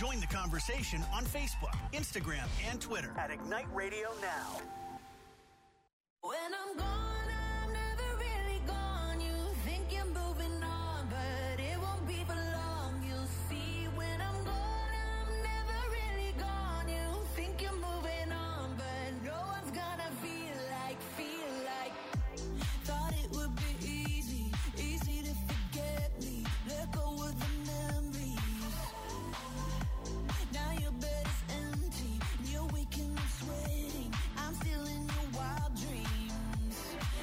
Join the conversation on Facebook, Instagram, and Twitter at Ignite Radio Now. When I'm gone, I'm never really gone. You think you're moving on, but it won't be for long. You'll see when I'm gone, I'm never really gone. You think you're moving on, but no one's gonna feel like. Thought it would be easy to forget me. Let go of the memories. Now your bed is empty, you're waking up sweating. I'm still in your wild dreams.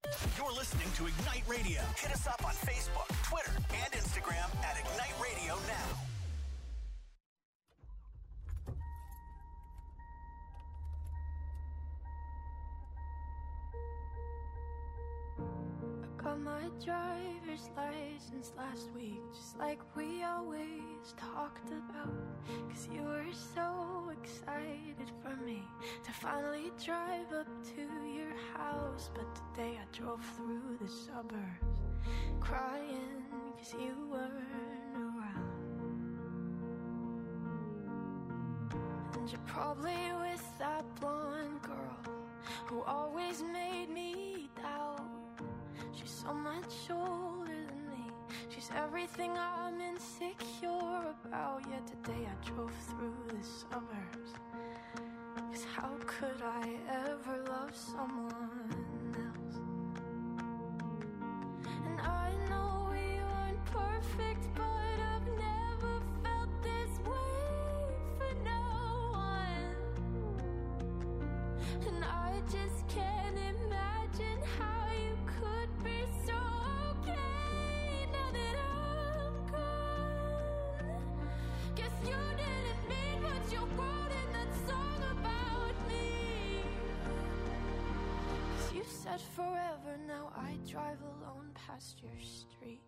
You're listening to Ignite Radio. Hit us up on Facebook, Twitter, and Instagram at Ignite Radio Now. Got my driver's license last week, just like we always talked about. Cause you were so excited for me to finally drive up to your house. But today I drove through the suburbs crying cause you weren't around. And you're probably with that blonde girl who always made me doubt. She's so much older than me. She's everything I'm insecure about. Yet today I drove through the suburbs. Cause how could I ever love someone else? And I know we weren't perfect, but I've never felt this way for no one. And I just can't imagine how you could be so okay now that I'm gone. Guess you didn't mean what you wrote in that song about me. 'Cause you said forever, now I drive alone past your street.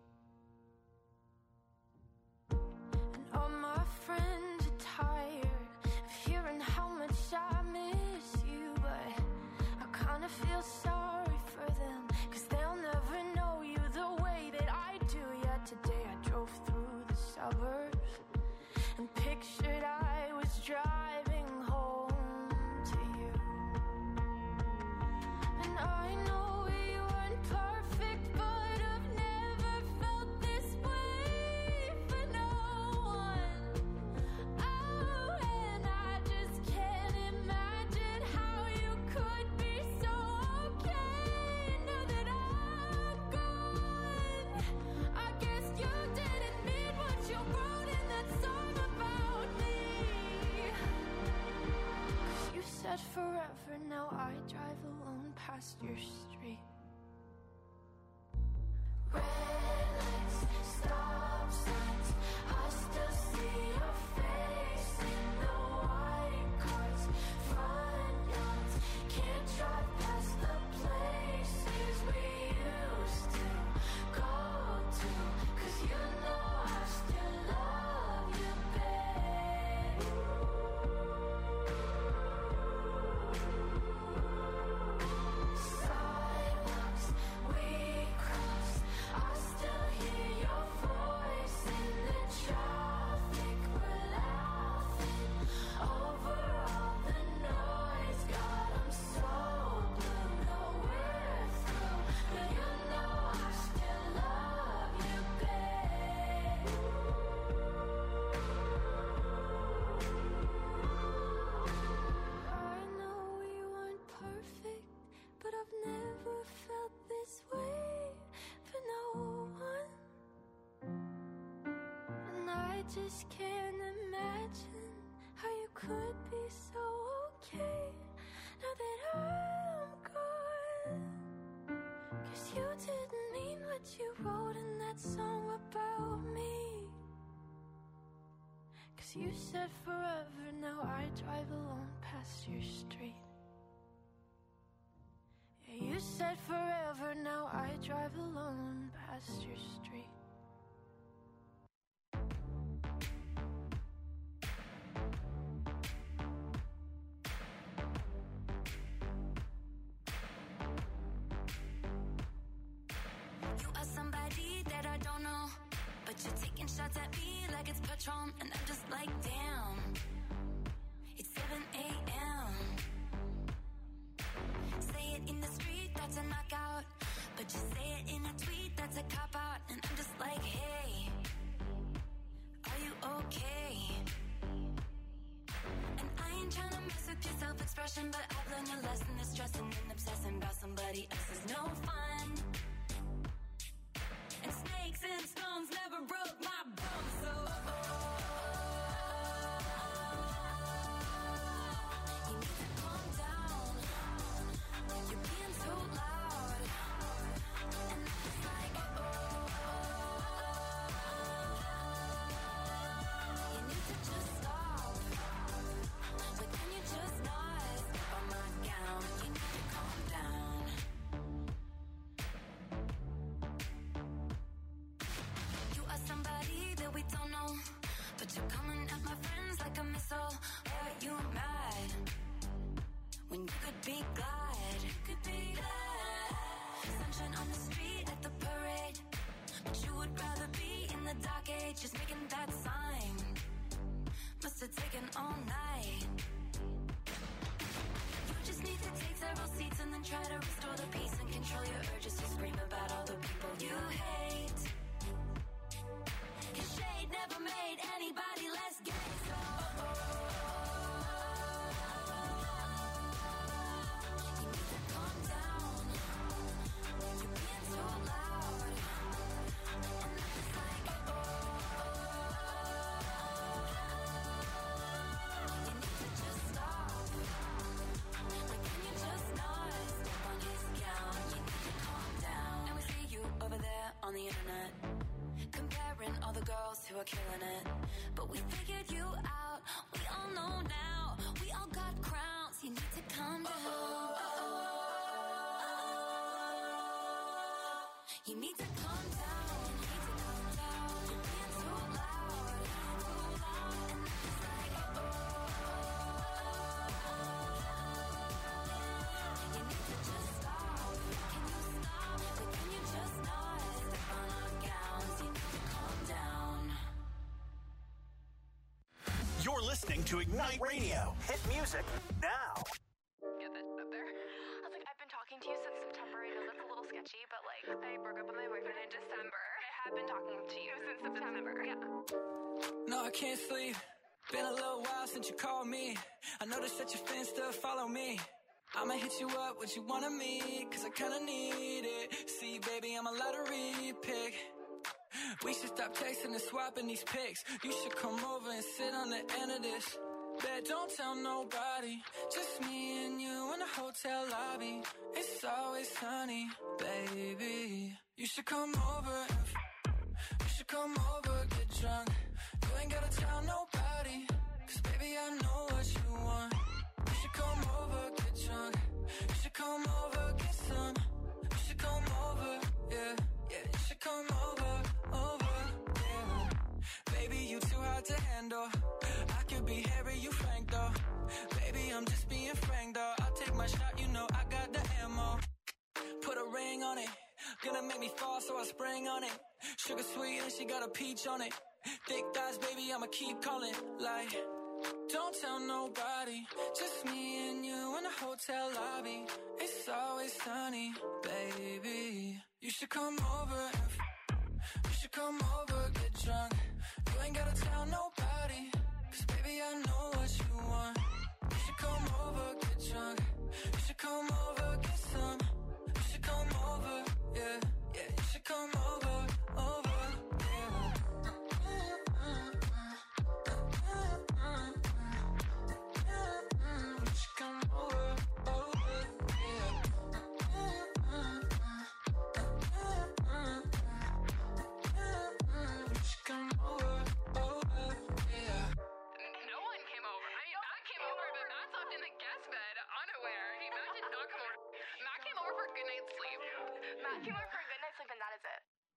And all my friends are tired of hearing how much I miss you, but I kinda feel sorry for them, cause they'll never know you the way that I do. Yet today I drove through the suburbs and pictured I was driving home to you. And I know we weren't perfect, but I've never felt this way for no one. Oh, and I just can't imagine how you could be so okay now that I'm gone. I guess you didn't mean what you wrote in that song about me. 'Cause you said forever, now I drive alone past your street. Red lights, stop signs, I still see your face in the white cars, front yards. Can't drive past the places we used to go to, 'cause you know I still love you, babe. Sidewalks we cross, I still hear your voice in the traffic. We're laughing over all the noise. God, I'm so blue, know we're through, but you know I still love you, babe. I know we weren't perfect, but I've never felt this way for no one. And I just can't imagine how you could be so okay now that I'm gone. 'Cause you didn't mean what you wrote in that song about me. 'Cause you said forever, now I drive alone past your street. Yeah, you said forever, now I drive alone past your street. You are somebody that I don't know, but you're taking shots at me like it's Patron, and I'm just like, damn. It's 7 a.m. Say it in the street, that's a knockout, but you say it in a tweet, that's a cop-out, and I'm just like, hey, are you okay? And I ain't tryna mess with your self-expression, but I've learned a lesson that stressing and obsessing about somebody else is no fun. And snakes and stones never broke my bones, so you need to calm down. You're being too loud. glad. You could be glad. Sunshine on the street at the parade, but you would rather be in the dark age, just making that sign. Must have taken all night. You just need to take several seats and then try to restore the peace and control your urges to scream about all the people you hate. 'Cause shade never made anybody less gay, so you need to calm down. You're being so loud, and I'm just like, you need to just stop. Like, can you just not step on his gown? You need to calm down. And we see you over there on the internet, comparing all the girls who are killing it. But we figured you out, we all know now. We all got crowns, you need to calm down. You need to calm down, you need to calm down. You're being so loud, and I'm just like, you need to just stop. Can you stop? But can you just not step on our gowns? You need to calm down. You're listening to Ignite Radio. Hit music now. Get that up there. I was like, I've been talking to you since September. I know that's a little sketchy, but like, I broke up with my boyfriend in December. I have been talking to you since September. Yeah. No, I can't sleep. Been a little while since you called me. I noticed that your fans still follow me. I'ma hit you up, what you want of me, 'cause I kinda need it. See, baby, I'm a lottery pick. We should stop texting and swapping these pics. You should come over and sit on the end of this. Bet, don't tell nobody. Just me and you in the hotel lobby. It's always sunny, baby. You should come over and you should come over, get drunk. You ain't gotta tell nobody, 'cause baby, I know what you want. You should come over, get drunk. You should come over, get some. You should come over, yeah, yeah. You should come over, yeah. Baby, you too hard to handle. I could be Harry, you Frank though. Baby, I'm just being frank though. I'll take my shot, you know I got the ammo. Put a ring on it, gonna make me fall, so I spring on it. Sugar sweet and she got a peach on it. Thick thighs, baby, I'ma keep calling. Like, don't tell nobody. Just me and you in the hotel lobby. It's always sunny, baby. You should come over and you should come over, get drunk. You ain't gotta tell nobody, 'cause baby, I know what you want. You should come over, get drunk. You should come over, get some. You should come over, yeah, yeah. You should come over, yeah. You should come over, yeah. You should come over, yeah. No one came over. I mean, Matt came over, but Matt slept in the guest bed, unaware. Matt did not come over. Matt came over for a good night's sleep. Matt came over for a good night's sleep, and that is it.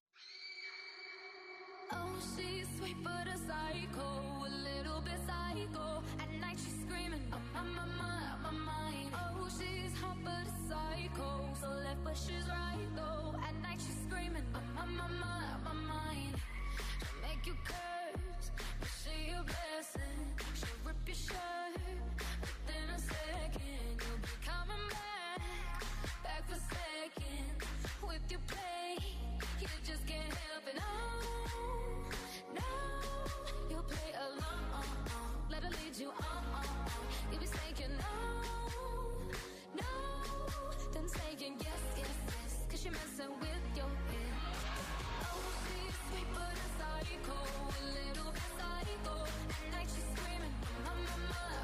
Oh, she's sweet but a psycho, a little bit psycho. At night she's screaming, I'm my mind. Oh, she's hot but a psycho, so left but she's right though. At night she's screaming, I'm my mind. She'll make you curse, but she a blessing. She'll rip your shirt, within a second you'll be coming back for seconds. With your play, you just can't help it. No, you'll play along. Let her lead you on. You'll be saying no, then saying yes, 'cause you're messing with your head. Oh, she's sweet but a psycho, a little bit psycho. At night she's screaming, I'm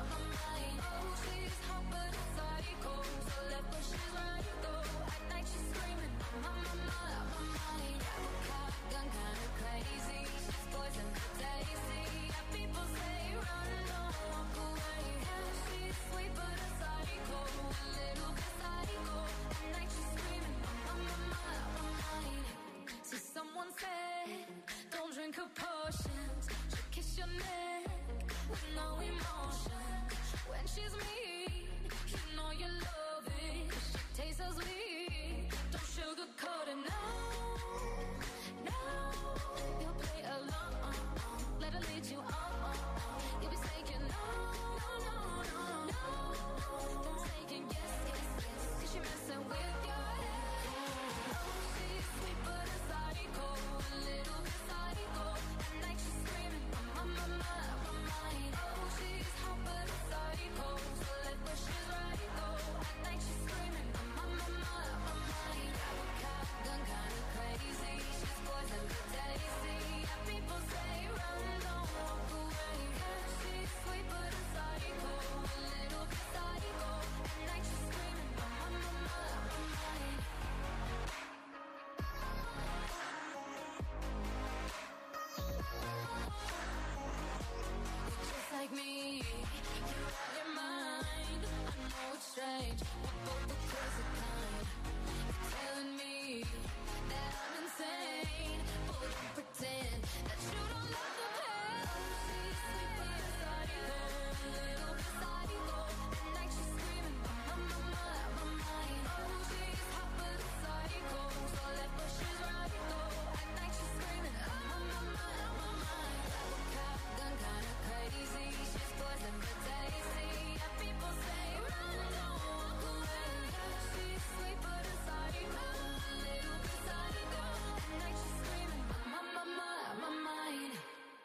We're both the crazy kind. You're telling me that I'm insane, but don't pretend that you don't love the pain. She's sweet but a psycho, a little bit psycho. At night she's screaming, I'm out my mind. Oh, she's hot but a psycho, so left but she's right though. At night she's screaming, I'm out my mind. Gun kinda crazy, she's poison but tasty. And people say run, don't walk away. She's sweet but a psycho, a little bit psycho. At night she's screaming, I'm out my mind.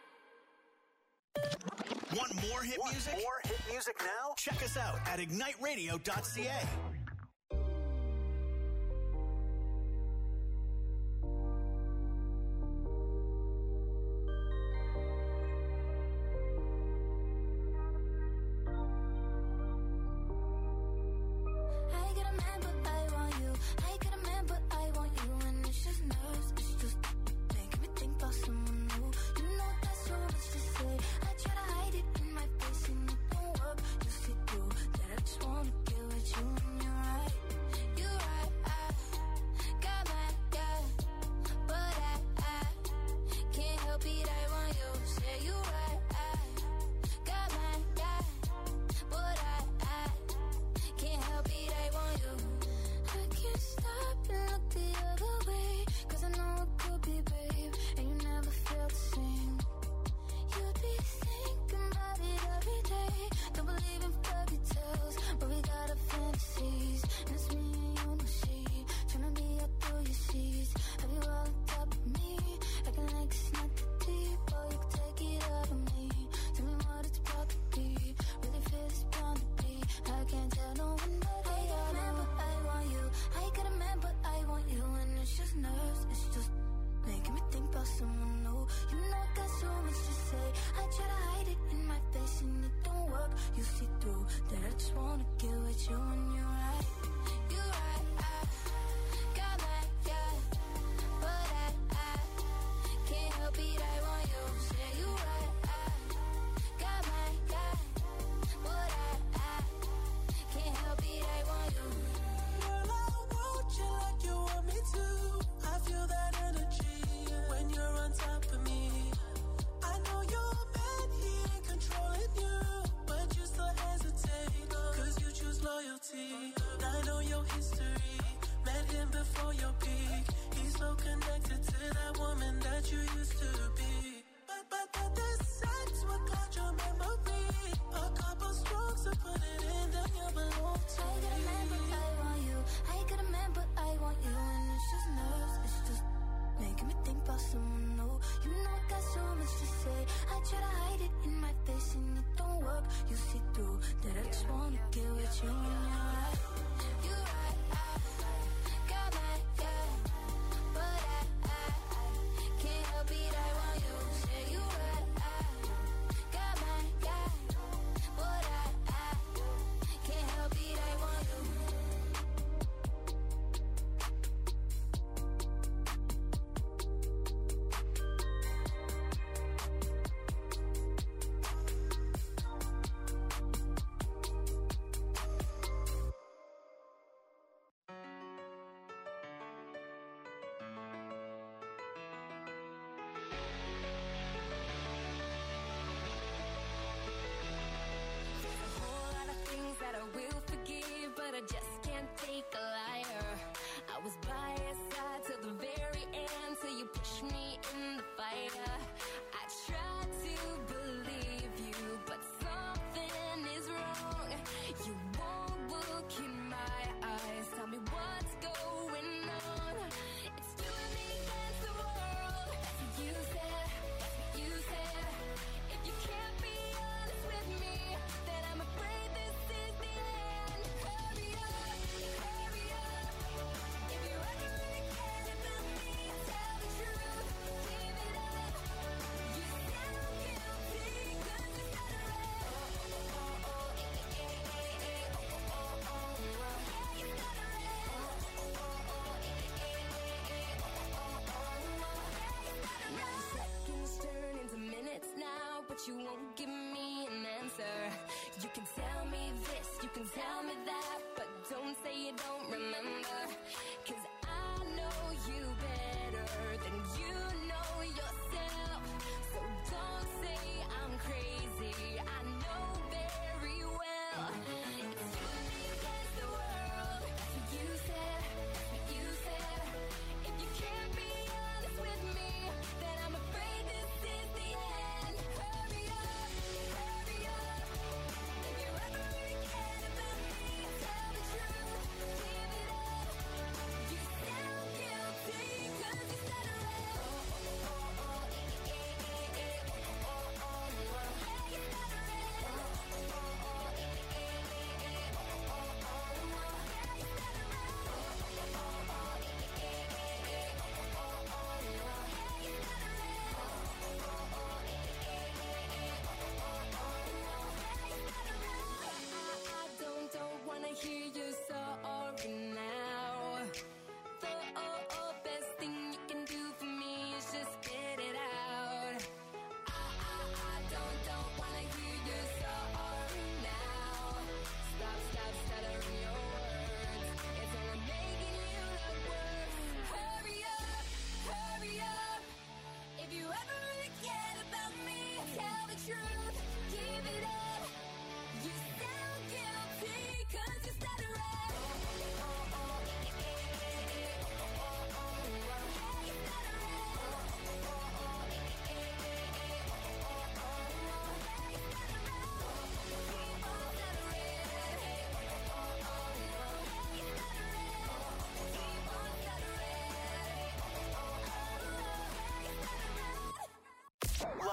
Want more hit music? More hit music now? Check us out at igniteradio.ca. I get a man, but I want you. I get a man, but I want you. And it's just nerves, it's just making me think about someone new. You know that's so much to say. I try to hide it in my face and it don't work. You see through that I just wanna get with you. And you're right, you're right. I got my guy, but I can't help it. I want you. Say you're right. I got my guy, but I can't help it, I want you. I can't stop and look the other way, 'cause I know it could be, babe, and you never felt the same. You'd be thinking about it every day. Don't believe in fairy tales, but we got our fantasies. And it's me and you, no she, tryna be up through your seas. Have you all on top of me, acting like it's not that deep. Oh, you can take it out of me. Tell me what it's about to be. Really feel it's bound to be. I can't tell no one but I got a man, but I want you. I got a man, but I want you. And it's just nerves, it's just making me think about someone new. You know I got so much to say. I try to hide it in my face and it don't work. You see through that I just wanna get with you. And you're right, you're right. I got my guy, but I can't help it. I want you. Say you're right. I got my guy, but I can't help it. I want you. Girl, I want you like you want me to. I feel that energy when you're on top of me. I know your man, he ain't controlling you, but you still hesitate, 'cause you choose loyalty. I know your history, met him before your peak. He's so connected to that woman that you used to be. But this sex will cloud your memory. A couple strokes to put it in, then you belong to I got a man, but me. I want you. I got a man, but I want you. And it's just nerves, it's just making me think about someone new. You know I got so much to say. I try to hide it in my face and it don't work. You see through that I just wanna get with you. And you're right, you're right. I got my guy, but I can't help it. I want you. Say you're right. I got my guy, but I can't help it. I want you. There's a whole lot of things that I will forgive, but I just can't take a liar. I was by your side till the very end, till you pushed me in the fire. I tried to believe you, but something is wrong. You won't look in my eyes. Tell me what's going on. It's you and me against the world. That's what you said. That's what you said. If you can't be honest with me, then I'm afraid this is the end. Hurry up, hurry up. If you ever really cared about me, tell the truth. Give it up. You sound guilty 'cause you said it right. Oh, oh, oh, eh, eh, eh, eh, oh, oh, oh, oh. Yeah, you said it right. Oh, oh, oh, eh, eh, eh, eh, oh, oh, oh, oh. Yeah, you said it right. Seconds turn into minutes now, but you won't give me an answer. You can tell me this, you can tell me that, but don't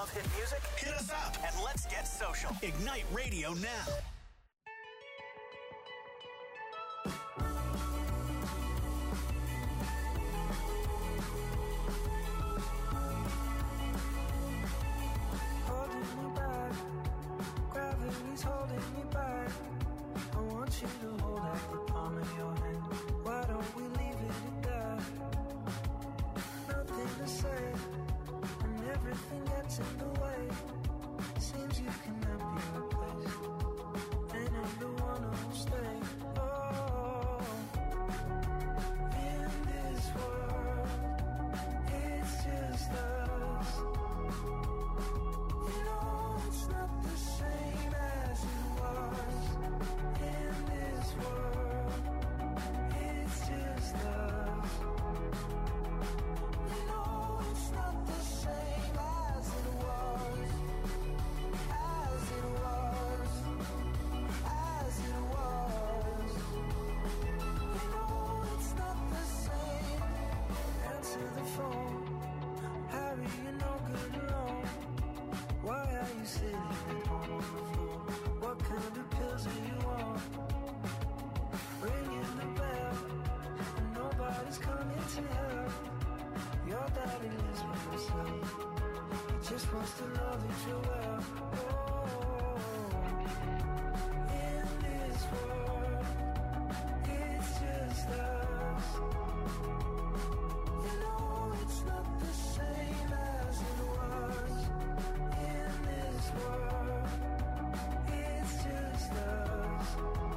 love hit music? Hit us up and let's get social. Ignite Radio now. Holding me back, gravity's holding me back. I want you to hold out the palm of your hand. Why don't we leave it at that? Nothing to say, and everything gets in the way. Seems you cannot be replaced, and I'm the one who'll stay. Oh, in this world, it's just us. You know it's not the same as it was. In this world, it's just us. You know it's not the same as it was. As it was. As it was. You know it's not the same. Answer the phone. Harry, you're no good alone. Why are you sitting at home on the floor? What kind of pills are you on? Ringing the bell, and nobody's coming to help. Your daddy lives by himself. He just wants to know that you're well. Oh, in this world, it's just us. You know it's not the same as it was. In this world, it's just us.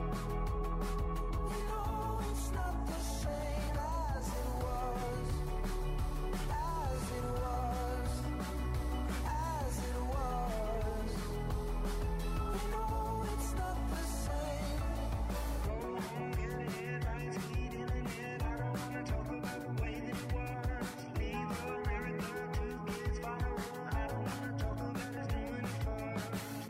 You know it's not the same as it was. As it was. As it was. You know it's not the same. I don't wanna talk about the way that it was. Leave America, 2 kids follow. I don't wanna talk about us doing it first.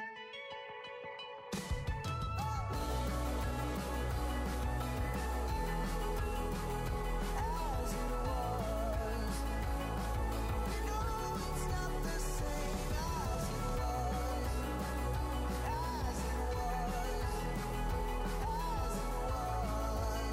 As it was. You know it's not the same as it was. As it was. As it was.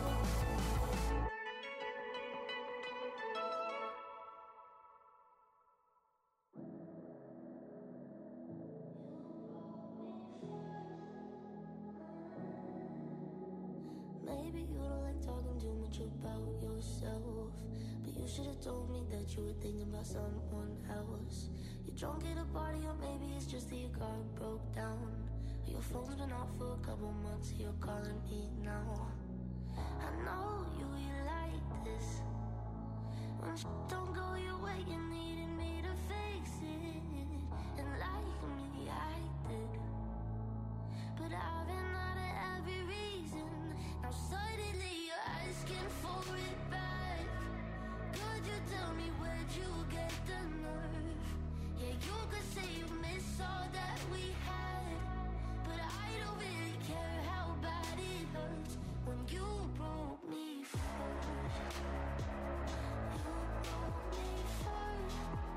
Maybe you don't like talking too much about yourself, but you should have told me that you were thinking about someone else. You're drunk at a party, or maybe it's just that your car broke down. Or your phone's been off for a couple months, you're calling me now. I know you like this. When shit don't go your way, you needed me to fix it. And like me, I did. But I've been out of every reason. Now suddenly you're asking for it back. Could you tell me where'd you get the nerve? Yeah, you could say you miss all that we had, but I don't really care how bad it hurts when you broke me first. You broke me first.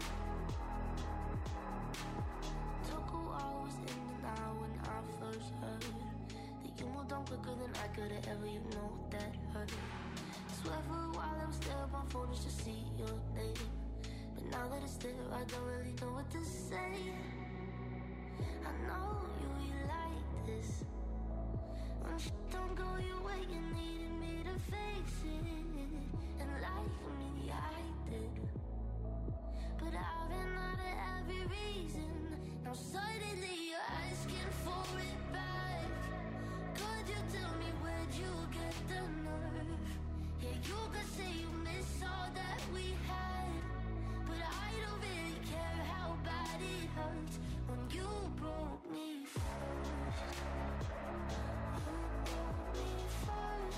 Took a while, was in denial when I first heard that you moved on quicker than I could've ever, you know that hurt. Swear for a while I was there on my phone just to see your name, but now that it's there I don't really know what to say. I know you like this. When shit don't go your way, you needed me to fix it. And like me, I did. But I've been out of every reason. Now suddenly you're asking for it back. Could you tell me where'd you get the nerve? Yeah, you could say you miss all that we had, but I don't really care how bad it hurts when you broke me first. You broke me first.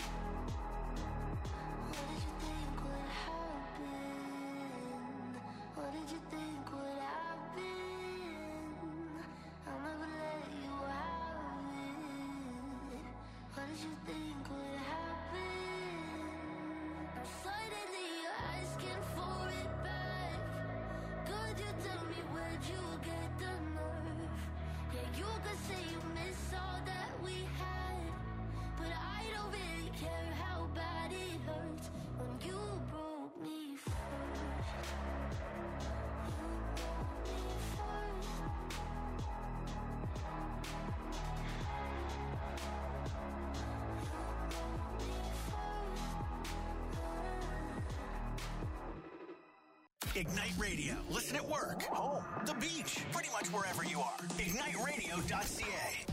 What did you think would happen? What did you think would happen? I'll never let you have it. What did you think would happen? Now suddenly you're asking for it back. Could you tell me where'd you get the nerve? Yeah, you could say you miss all that we had, but I don't really care how bad it hurts when you broke me first. You broke me first. Ignite Radio. Listen at work, home, the beach, pretty much wherever you are. IgniteRadio.ca.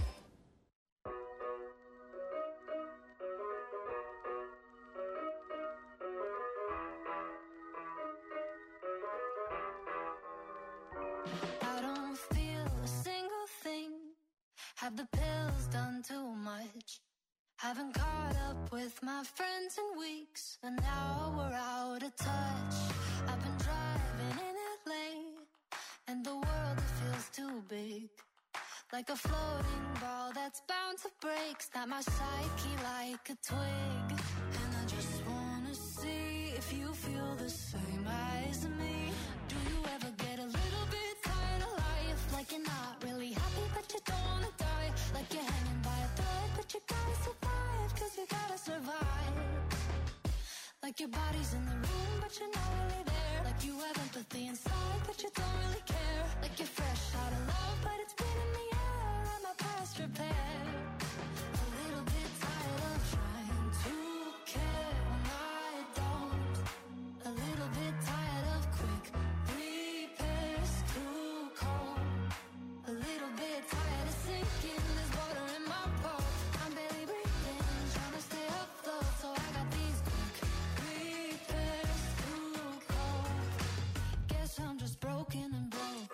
I don't feel a single thing. Have the pills done too much? Haven't caught up with my friends in weeks, and now we're out of touch. I've been driving in LA, and the world it feels too big, like a floating ball that's bound to break. Snap my psyche like a twig, and I just wanna see if you feel the same as me. Do you ever get a little bit tired of life, like you're not really happy but you don't wanna die, like you're hanging by a thread but you gotta survive, cause you gotta survive, like your body's in the room but you're not really there, like you have empathy inside but you don't really care, like you're fresh out of love but it's been in the air, am I past repair? A little bit tired of trying to care when I don't, a little bit tired of quick repairs, too cold, a little bit tired of sinking, there's water in my boat, I'm barely breathing, trying to stay afloat, so I got these quick repairs, too cold, guess I'm just broken and broke,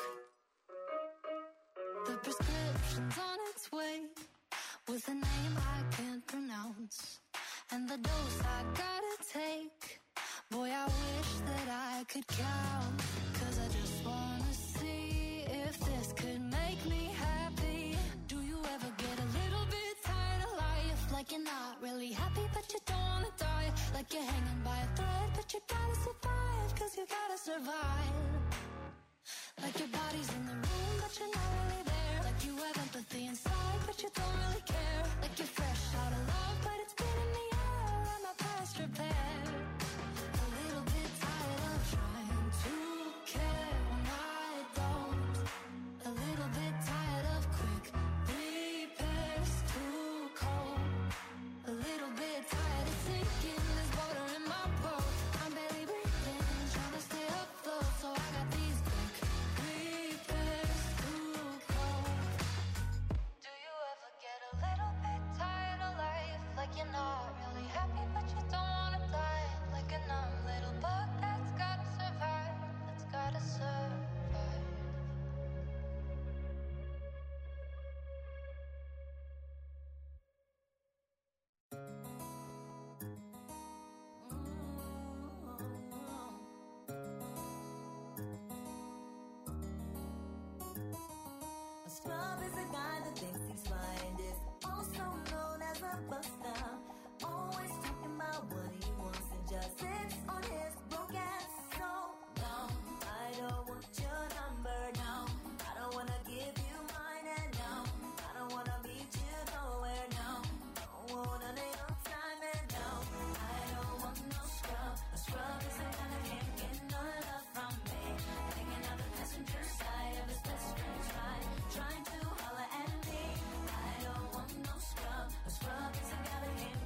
the prescription's on its way, with a name I can't pronounce, and the dose I gotta take, boy I wish that I could count, cause I just wanna see if this could make me happy. Do you ever get a little bit tired of life, like you're not really happy but you don't wanna die, like you're hanging by a thread but you gotta survive, cause you gotta survive, like your body's in the room but you're not really there, like you have empathy inside but you don't really care, like you're fresh out of love but it's been in the air, am I past repair? A little bit tired of trying to care when I don't, a little bit tired of quick repairs, too cold, a little bit tired of sinking, there's water in my boat, I'm barely breathing, trying to stay afloat, so I got these quick repairs, too cold. Do you ever get a little bit tired of life, like you're not really happy but you don't wanna die, like a numb little bug that's gotta survive, that's gotta survive. A scrub is a guy that thinks he's fine, is also known as a buster. Always talking about what he wants and just sits on his broke ass. So, no, I don't want your number, no. I don't wanna give you mine, and no, I don't wanna meet you nowhere, no. Don't want none of your time, and no, I don't want no scrub. A scrub is a guy that can't get no love from me. Hanging out the passenger side of his best friend's ride, trying to holler at me. I don't want no scrub. A scrub is a guy that can't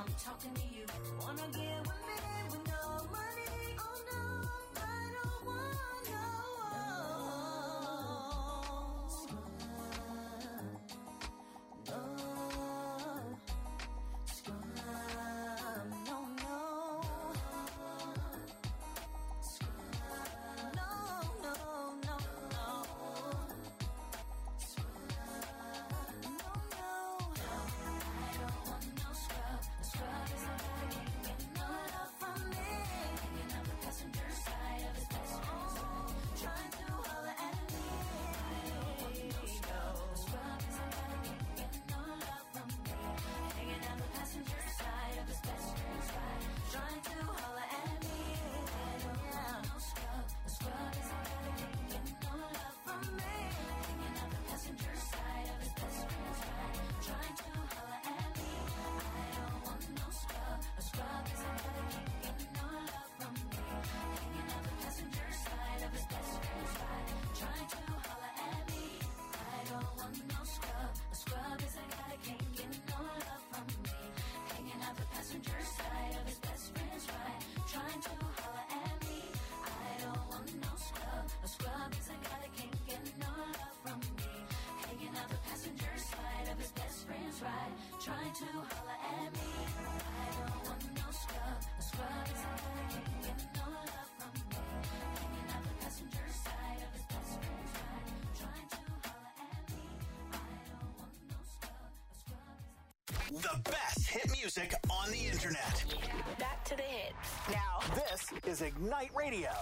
I'm talking to you. Wanna get with me with no money? Oh no, I don't want no scrub. No scrub. No, no scrub. No, no, no, no scrub. No, no. I don't want no scrub. A scrub is a guy who can't get no love from me. Hanging out the passenger side of his best friend's ride, trying to holler at me. I don't want no scrub. A scrub is a guy who can't get no love from me. Hanging out the passenger side of his best friend's ride, trying to holler at me. I don't want no scrub. A scrub is a guy who can't get no love from me. Hanging out the passenger side of his best friend's ride, trying to holler at me. I don't want no scrub. A scrub is a guy who can't get no love from me. Hanging out the passenger side of his best friend's ride, trying to holler at me. I don't want no scrub. A scrub is a guy who can't get no love from me. Hanging out the passenger side of his best friend's ride, trying to holler at me. I don't want no scrub. A scrub is a guy that can't get no love from me. Hanging out the passenger side of his best friend's ride, trying to holler at me. I don't want no scrub. A scrub is a guy that can't get no love from me. Hanging out the passenger side of his best friend's ride, trying to holler at me. I don't want no scrub. A scrub is a The best hit music on the internet. Back to the hits. Now, this is Ignite Radio.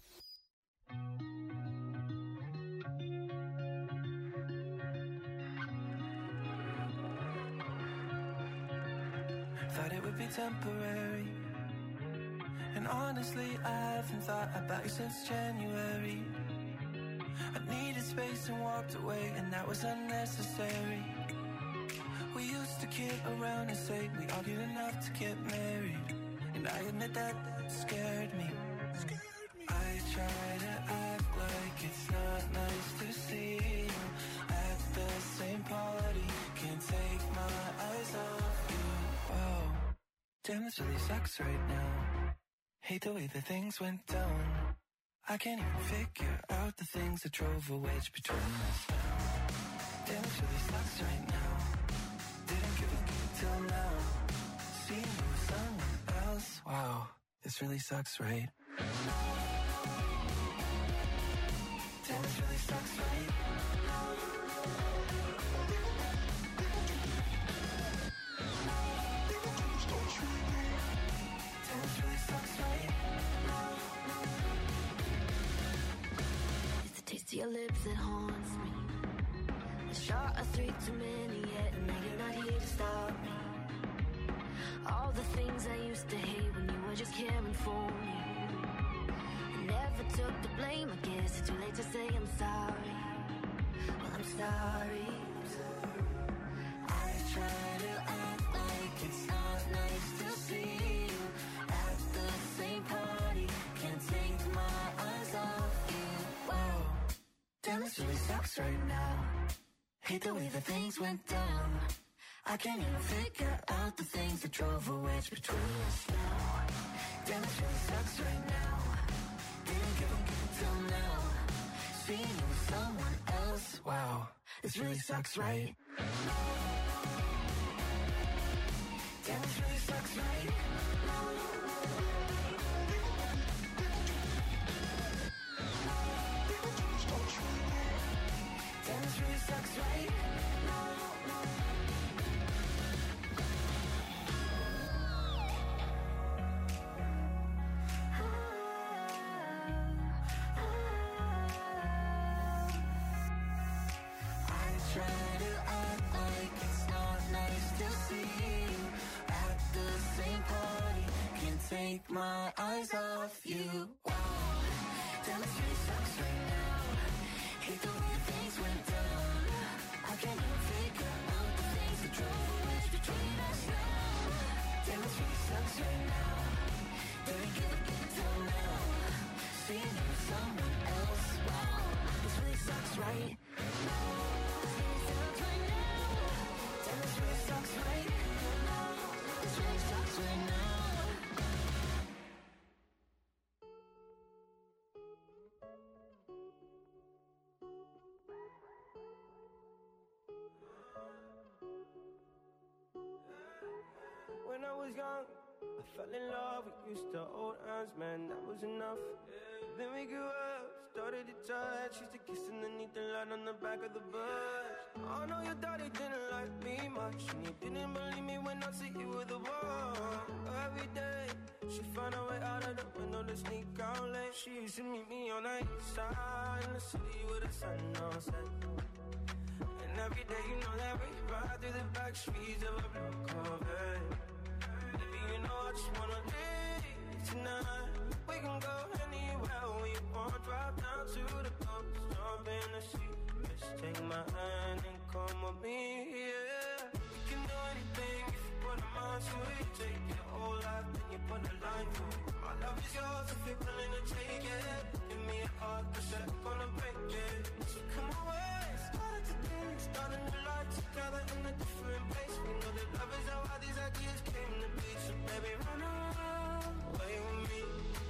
Thought it would be temporary. And honestly, I haven't thought about you since January. I needed space and walked away, and that was unnecessary. We used to kid around and say we argued enough to get married, and I admit that scared me. I try to act like it's not nice to see you at the same party. Can't take my eyes off you. Whoa, damn, this really sucks right now. Hate the way that things went down. I can't even figure out the things that drove a wedge between us now. Damn, this really sucks right now. Didn't give a good till now. Seeing you with someone else. Wow, this really sucks, right? Damn, this really sucks, right? Damn, this really sucks, right? It's the taste of your lips that haunts me. A shot of 3 too many yet, and now you're not here to stop me. All the things I used to hate when you were just caring for me. I never took the blame, I guess it's too late to say I'm sorry. Well, I'm sorry. I try to act like it's not nice to see you at the same party. Can't take my eyes off you. Whoa, damn, this really sucks right now. Hate the way that things went down. I can't even figure out the things that drove a wedge between us now. Damn, this really sucks right now. Didn't give a good till now. Seeing you with someone else. Wow, this really sucks, right? Damn, this really sucks, right? Damn, this really sucks, right? I try to act like it's not nice to see you at the same party. was young, I fell in love. We used to hold hands, man, that was enough. Then we grew up, started to touch. Used to kiss underneath the light on the back of the bus. I know your daddy didn't like me much, and he didn't believe me when I said you were the one. Every day, she found her way out of the window to sneak out late. She used to meet me on the east side in the city with the sun on set. And every day, you know that we ride through the back streets of a blue Corvette. Baby, you know I just wanna leave tonight. We can go anywhere we want. Drive down to the coast, jump in the sea. Just take my hand and come with me, yeah. We can do anything if you put a mind to it. Take your whole life, then you put a line through it. My love is yours if you're willing to take it. Give me a heart, 'cause I'm gonna break it. So come away, started today, start a new life together in a different place. We know that love is how all these ideas came to be. So baby, run away with me.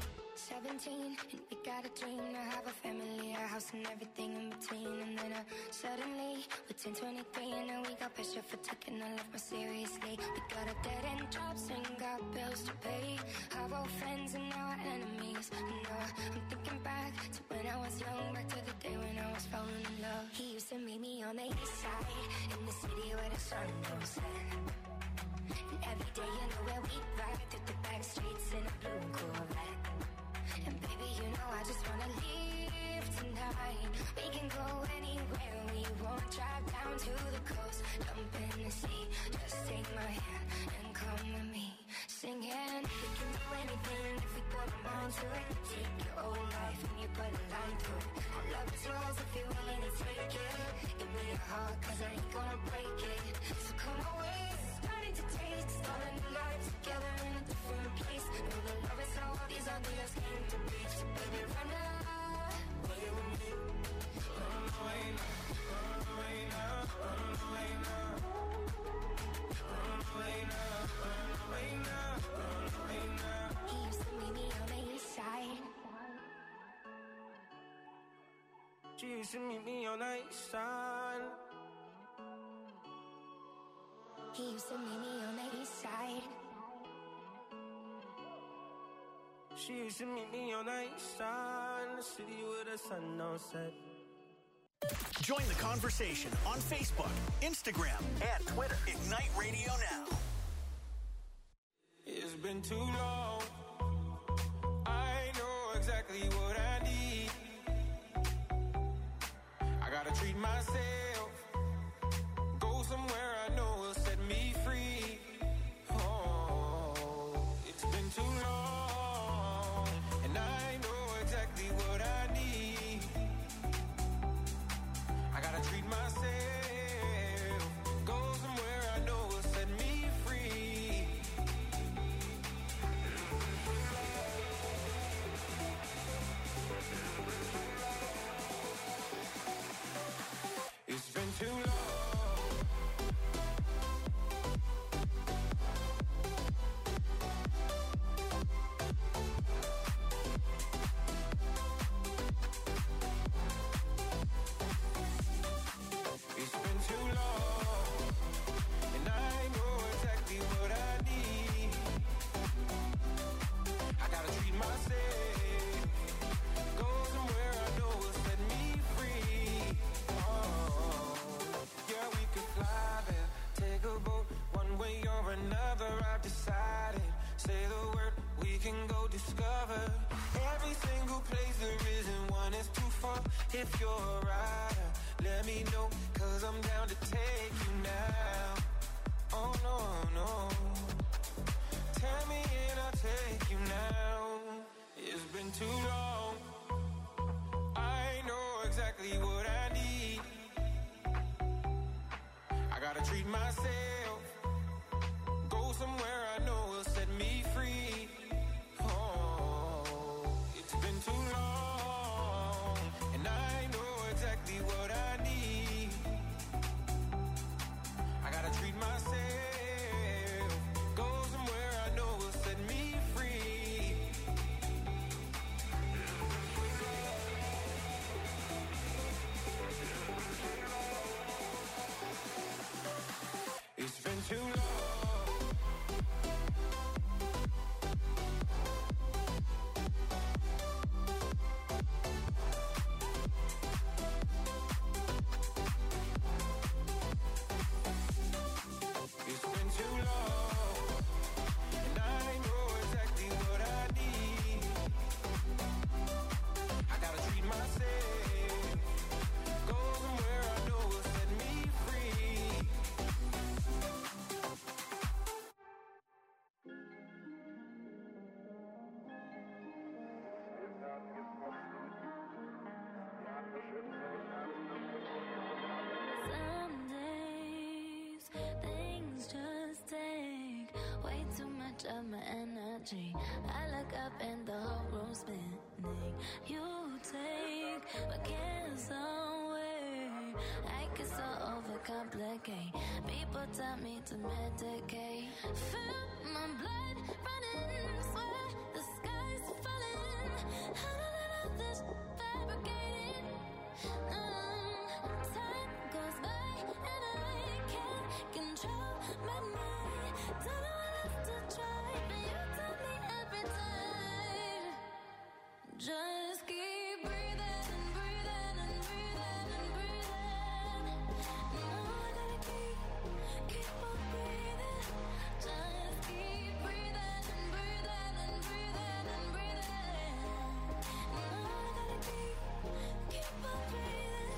17, and we got a dream to have a family, a house and everything in between. And then suddenly, we're 10, 23, and now we got pressure for taking our life more seriously. We got a dead end jobs and got bills to pay. Our old friends and now our enemies. And now I'm thinking back to when I was young, back to the day when I was falling in love. He used to meet me on the east side, in the city where the sun don't set. And every day, you know where we ride through the back streets in a blue Corvette. And baby, you know I just wanna leave tonight. We can go anywhere we want. Drive down to the coast, jump in the sea. Just take my hand and come with me, singing. We can do anything if we put our mind to it. Take your whole life and you put a line through it. Our love is yours if you're willing to take it. Give me your heart, 'cause I ain't gonna break it. So come away, starting to taste, start a new life together in a different place. Know the love is how all these ideas came to be. So baby, run away with me. Run away now, run away now, run away now. Run away now, run away now, run away now. He used to meet me on the east side. She used to meet me on the east side. He used to meet me on the east side. She used to meet me on the east side in the city where the sun don't set. Join the conversation on Facebook, Instagram, and Twitter. Ignite Radio Now. It's been too long. I know exactly what I need. I gotta treat myself. Go somewhere I know will set me free. Oh, it's been too long. And I know exactly what I need. I gotta treat myself. Go somewhere I know will set me free. It's been too long. It's been too long, and I know exactly what I need. I gotta treat myself. Go somewhere I know will set me free. Oh, yeah, we could fly there, take a boat, one way or another. I've decided. Say the word, we can go discover every single place. There isn't one that's too far. If you're a rider, let me know, 'cause I'm down to take you now. Oh no, no. Tell me and I'll take you now. It's been too long. I know exactly what I need. I gotta treat myself. Go somewhere I know will set me free. Oh, it's been too long, and I know exactly what I need. I gotta treat myself. Go somewhere I know will set me free. It's been too long. much of my energy. I look up and the whole room's spinning. You take my cares away. I get so overcomplicate. People tell me to medicate. Feel my blood running, swear the sky's falling. How to let all this fabricated? Time goes by and I can't control my mind. Don't know what else to try, but you tell me every time. Just keep breathing and breathing and breathing and breathing. No, I gotta keep on breathing. Just keep breathing and breathing and breathing and breathing. No, I gotta keep on breathing.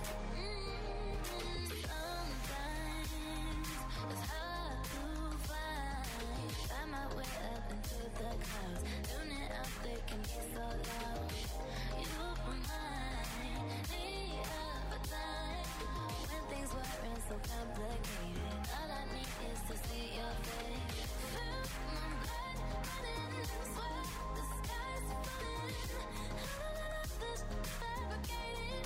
Sometimes it's hard to find my way up into the clouds. Tuning out, they can be so loud. You remind me of a time when things weren't so complicated. All I need is to see your face. Feel my blood running, swear the sky's falling. How to let all this fabricated?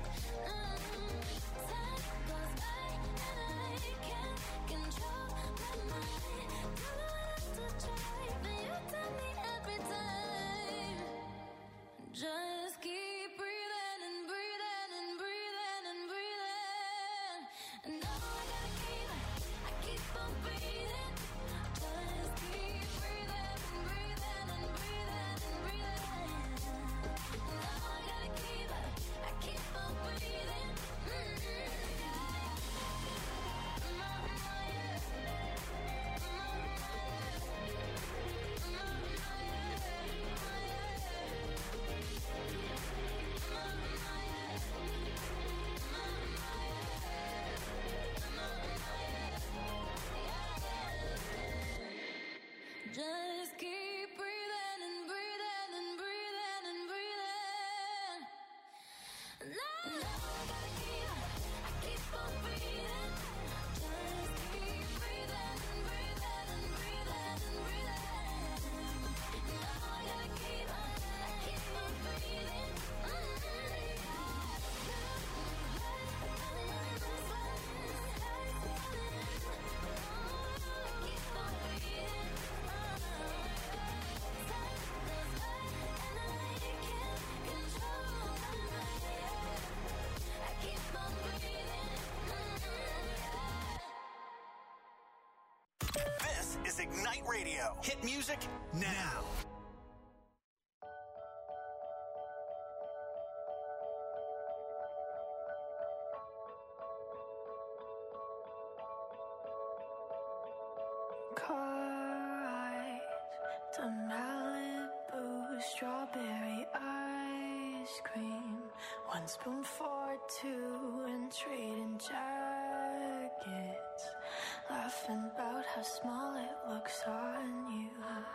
Time goes by and I can't control my mind. Don't know what else to try, but you tell me every time. Just keep breathing and breathing and breathing and breathing. And now I gotta keep on breathing. Just keep breathing and breathing and breathing and breathing. And now I gotta keep on breathing. Just keep breathing and breathing and breathing and breathing. Now I gotta keep on breathing. Just keep breathing and breathing and breathing and breathing. Now I gotta keep on breathing. Keep on breathing. This is Ignite Radio. Hit music now. Car ride to Malibu, strawberry ice cream. 1 spoon for 2 and trading jackets. Laughing about how small it looks on you.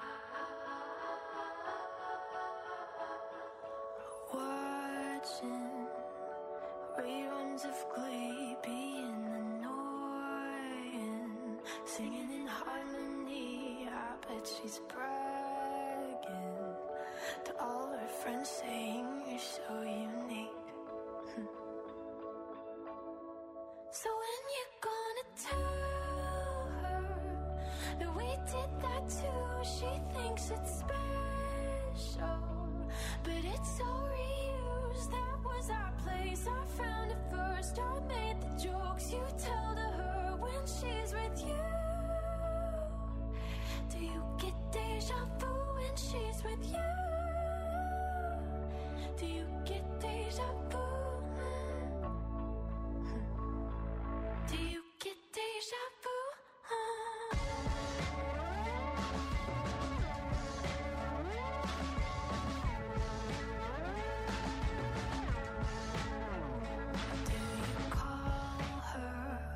Watching reruns of Glee, being annoying. Singing in harmony, I bet she's bragging to all her friends, saying you're so unique. So when you gonna tell her that we did that too? She thinks it's special, but it's so reused. That was our place, I found it first. I made the jokes you tell to her when she's with you. Do you get deja vu when she's with you? Do you get deja vu? Do you get deja vu? Do you call her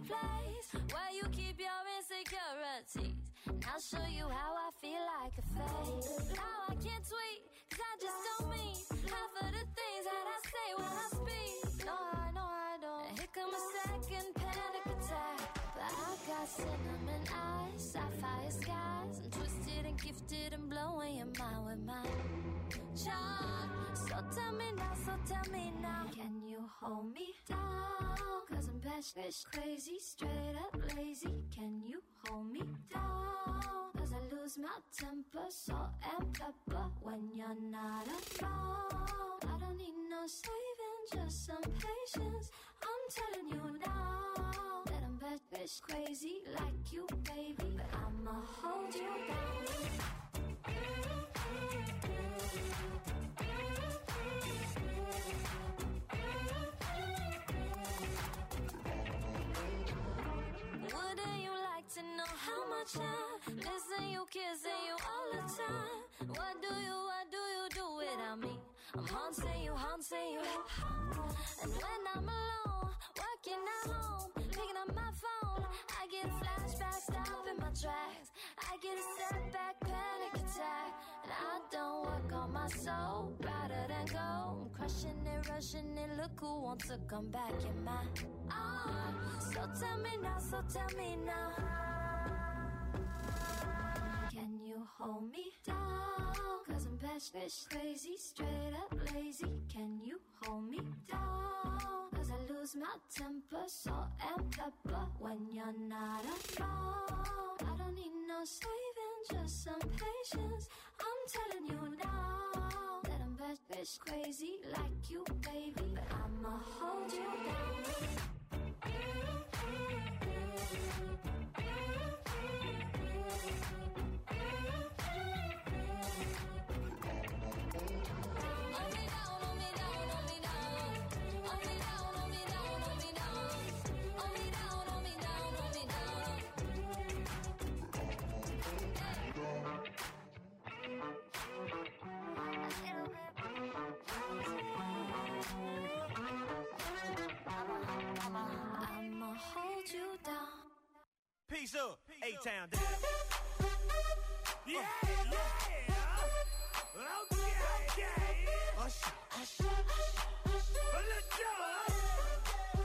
place where you keep your insecurities. And I'll show you how I feel like a fake. How I can't tweet, cause I just don't mean half of the things that I say when I speak. No, I don't. And here come a second panic attack. But I got cinnamon eyes, sapphire skies. I'm twisted and gifted and blowing your mind with my charm. So tell me now, can you hold me down? Cause I'm bitch crazy, straight up lazy. Can you hold me down? Cause I lose my temper, salt and pepper when you're not around. I don't need no saving, just some patience. I'm telling you now that I'm bitch crazy like you, baby. But I'ma hold you down. Wouldn't you like to know how much I listen you, kissing you all the time? What do you do without me? I'm haunting you. And when I'm alone, working at home, picking up my phone, I get a flashback, stop in my tracks. I get a setback, panic attack. And I don't work on my soul, rather than go. I'm crushing it, rushing it, look who wants to come back in my arms. So tell me now, can you hold me down? Cause I'm bitch crazy, straight up lazy. Can you hold me down? Cause I lose my temper, salt and pepper when you're not around. I don't need no saving, just some patience. I'm telling you now that I'm bitch crazy like you, baby. But I'ma hold you down. Peace up, A-Town down. Yeah. Okay. Usher. Let's go.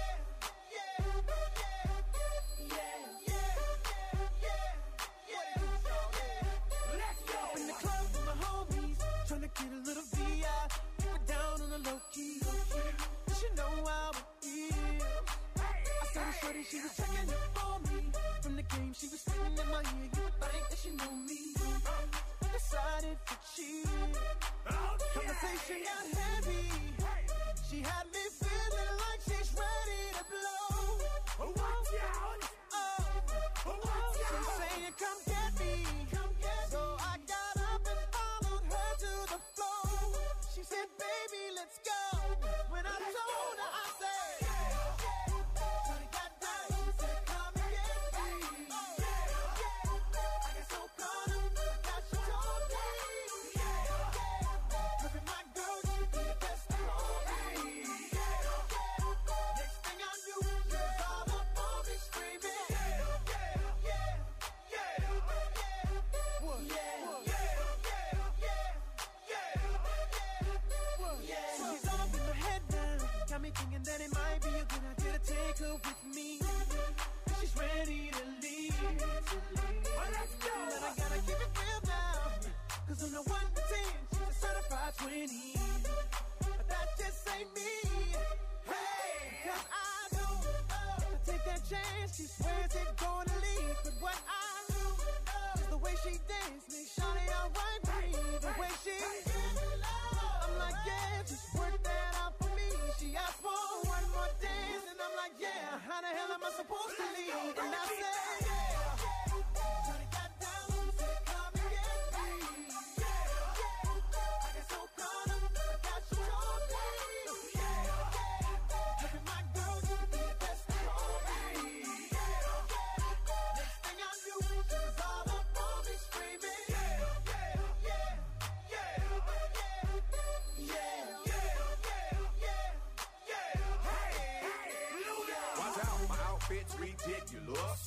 Let's go. Up in the club with my homies, trying to get a little VI. Keep it down on the low key. You know how it is. I saw the shorty, she was checking up for me. From the game, she was sitting in my ear. You would think that she knew me. Decided to cheat. Conversation got heavy. She had me feeling like she's ready to blow. Watch out! She's saying, come get me. So I got up and followed her to the floor. She said, baby, let's go. When I told her, I said, shorty got down. She said, come and get me. I got so caught up, I got she told me. Look at my girl, she be the best of all me. Next thing I knew, she was all up on me screaming. She's all up in my head now. Got me thinking that it might be a good idea to take her with me. She's ready to leave. Let's go. But I gotta keep it real now. Cause on the 1 to 10, she's a certified 20. But that just ain't me. Hey, cause I know to take that chance, she swears it's gonna leave. But what I know is the way she dance makes shawty alright with me. The way she I'm like, yeah, just work that out for me. She asked for one more dance, and I'm like, yeah, how the hell am I supposed to leave? And I said, shawty got down, said, come and get me. I got so caught up, I got you told me. Look at my girl, you be the best of all me. Next thing I knew, she was all up on me screaming. Watch out, my outfit's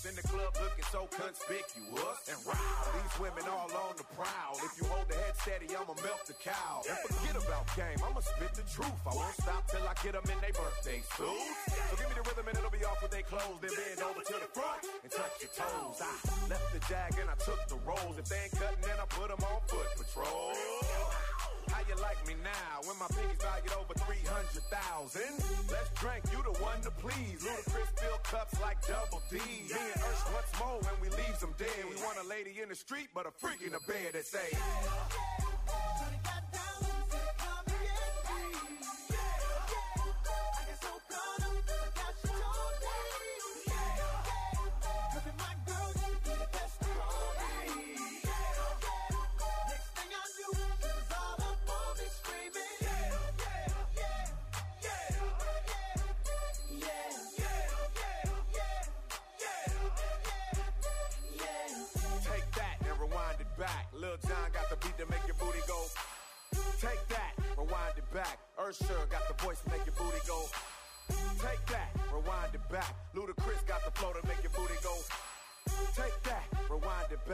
in the club looking so conspicuous. And wow, these women all on the prowl. If you hold the head steady, I'ma milk the cow. And forget about game, I'ma spit the truth. I won't stop till I get them in their birthday suits. So give me the rhythm and it'll be off with their clothes. Then bend over to the front and touch your toes. I left the jag and I took the rolls. If they ain't cutting, then I put them on foot patrol. How you like me now when my pinky's valued over 300,000? Let's drink, you the one to please. Ludacris fill cups like Double D. Me and Ursh once more when we leave them dead. We want a lady in the street, but a freak in the bed that say, Lil Jon got the beat to make your booty go. Take that, rewind it back. Usher got the voice to make your booty go. Take that, rewind it back. Ludacris got the flow to make your booty go. Take that, rewind it back.